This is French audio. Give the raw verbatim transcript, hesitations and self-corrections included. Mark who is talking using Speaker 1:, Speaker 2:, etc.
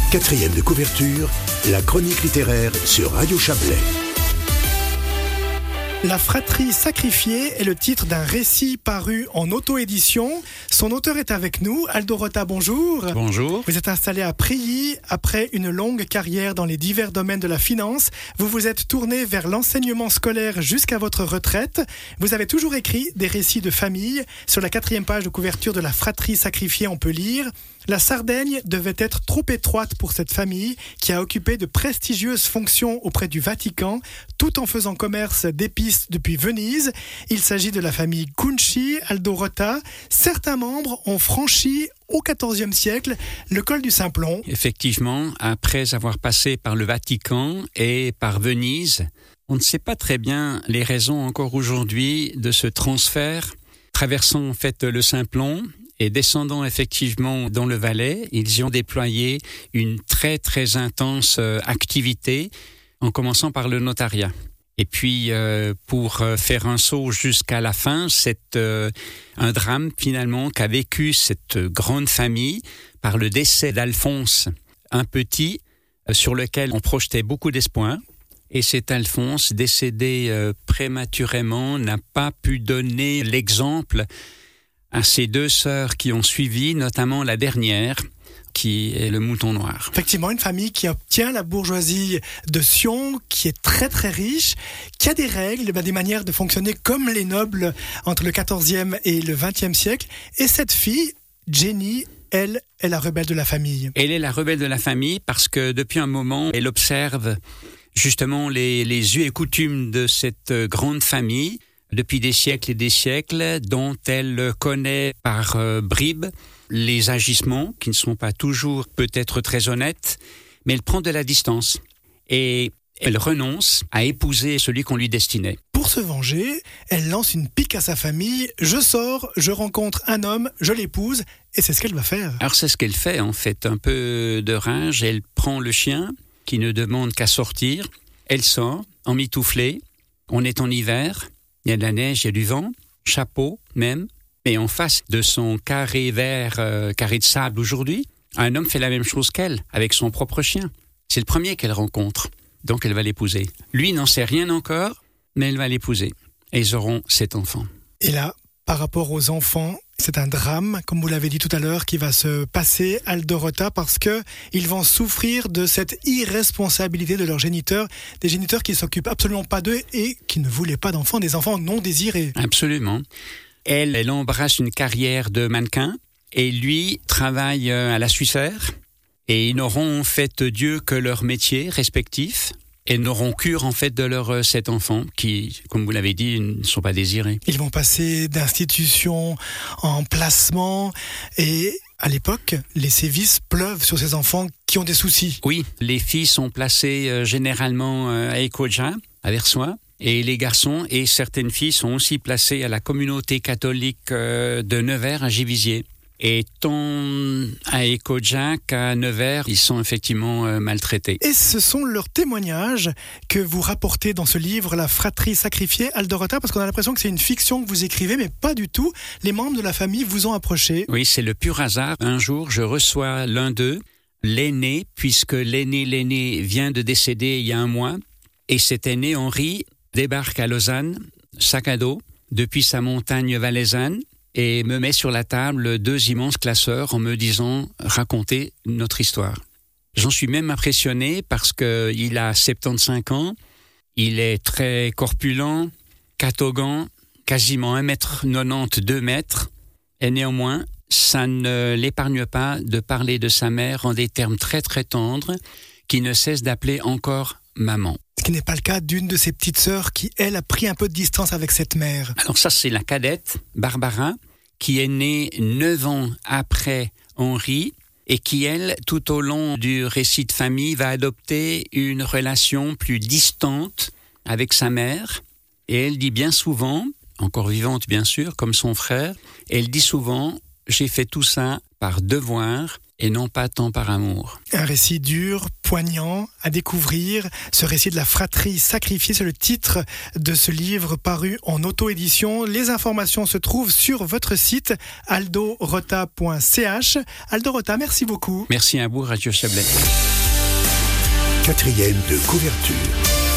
Speaker 1: Quatrième de couverture, la chronique littéraire sur Radio Chablais.
Speaker 2: La fratrie sacrifiée est le titre d'un récit paru en auto-édition. Son auteur est avec nous. Aldo Rota, bonjour.
Speaker 3: Bonjour.
Speaker 2: Vous êtes installé à Prilly. Après une longue carrière dans les divers domaines de la finance, vous vous êtes tourné vers l'enseignement scolaire jusqu'à votre retraite. Vous avez toujours écrit des récits de famille. Sur la quatrième page de couverture de la fratrie sacrifiée, on peut lire: la Sardaigne devait être trop étroite pour cette famille qui a occupé de prestigieuses fonctions auprès du Vatican, tout en faisant commerce d'épices depuis Venise. Il s'agit de la famille Cunci, Aldo Rota. Certains membres ont franchi au quatorzième siècle le col du Simplon.
Speaker 3: Effectivement, après avoir passé par le Vatican et par Venise, on ne sait pas très bien les raisons encore aujourd'hui de ce transfert. Traversant en fait le Simplon et descendant effectivement dans le Valais, ils y ont déployé une très très intense activité, en commençant par le notariat. Et puis, euh, pour faire un saut jusqu'à la fin, c'est euh, un drame finalement qu'a vécu cette grande famille par le décès d'Alphonse, un petit euh, sur lequel on projetait beaucoup d'espoir. Et cet Alphonse, décédé euh, prématurément, n'a pas pu donner l'exemple à ses deux sœurs qui ont suivi, notamment la dernière, qui est le mouton noir.
Speaker 2: Effectivement, une famille qui obtient la bourgeoisie de Sion, qui est très très riche, qui a des règles, des manières de fonctionner comme les nobles entre le quatorzième et le vingtième siècle. Et cette fille, Jenny, elle, est la rebelle de la famille.
Speaker 3: Elle est la rebelle de la famille parce que depuis un moment, elle observe justement les, les us et coutumes de cette grande famille depuis des siècles et des siècles, dont elle connaît par euh, bribes les agissements qui ne sont pas toujours peut-être très honnêtes, mais elle prend de la distance et elle renonce à épouser celui qu'on lui destinait.
Speaker 2: Pour se venger, elle lance une pique à sa famille. Je sors, je rencontre un homme, je l'épouse, et c'est ce qu'elle va faire.
Speaker 3: Alors c'est ce qu'elle fait en fait, un peu de rage. Elle prend le chien qui ne demande qu'à sortir. Elle sort, emmitouflée. On est en hiver. Il y a de la neige, il y a du vent, chapeau même. Et en face de son carré vert, euh, carré de sable aujourd'hui, un homme fait la même chose qu'elle, avec son propre chien. C'est le premier qu'elle rencontre, donc elle va l'épouser. Lui n'en sait rien encore, mais elle va l'épouser. Et ils auront sept enfants.
Speaker 2: Et là, par rapport aux enfants, c'est un drame, comme vous l'avez dit tout à l'heure, qui va se passer, Aldo Rota, parce qu'ils vont souffrir de cette irresponsabilité de leurs géniteurs, des géniteurs qui ne s'occupent absolument pas d'eux et qui ne voulaient pas d'enfants, des enfants non désirés.
Speaker 3: Absolument. Elle, elle embrasse une carrière de mannequin et lui travaille à la suceur et ils n'auront en fait Dieu que leur métier respectif. Et n'auront cure en fait de leurs sept enfants qui, comme vous l'avez dit, ne sont pas désirés.
Speaker 2: Ils vont passer d'institution en placement et à l'époque, les sévices pleuvent sur ces enfants qui ont des soucis.
Speaker 3: Oui, les filles sont placées euh, généralement euh, à Écoja, à Versoix, et les garçons et certaines filles sont aussi placées à la communauté catholique euh, de Nevers à Givisiez. Et tant à Écoja qu'à Nevers, ils sont effectivement euh, maltraités.
Speaker 2: Et ce sont leurs témoignages que vous rapportez dans ce livre, La fratrie sacrifiée, Aldo Rota, parce qu'on a l'impression que c'est une fiction que vous écrivez, mais pas du tout. Les membres de la famille vous ont approché.
Speaker 3: Oui, c'est le pur hasard. Un jour, je reçois l'un d'eux, l'aîné, puisque l'aîné, l'aîné vient de décéder il y a un mois. Et cet aîné, Henri, débarque à Lausanne, sac à dos, depuis sa montagne valaisanne, et me met sur la table deux immenses classeurs en me disant « racontez notre histoire ». J'en suis même impressionné parce qu'il a soixante-quinze ans, il est très corpulent, catogan, quasiment un mètre quatre-vingt-dix, deux mètres, et néanmoins, ça ne l'épargne pas de parler de sa mère en des termes très très tendres, qui ne cesse d'appeler encore « maman ».
Speaker 2: Ce qui n'est pas le cas d'une de ses petites sœurs qui, elle, a pris un peu de distance avec cette mère.
Speaker 3: Alors ça, c'est la cadette, Barbara, qui est née neuf ans après Henri et qui, elle, tout au long du récit de famille, va adopter une relation plus distante avec sa mère. Et elle dit bien souvent, encore vivante bien sûr, comme son frère, elle dit souvent « j'ai fait tout ça par devoir » et non pas tant par amour.
Speaker 2: Un récit dur poignant à découvrir. Ce récit de la fratrie sacrifiée, c'est le titre de ce livre paru en auto-édition. Les informations se trouvent sur votre site aldo rota point c h. Aldo Rota, merci beaucoup.
Speaker 3: Merci à vous, Radio Chablais.
Speaker 1: Quatrième de couverture.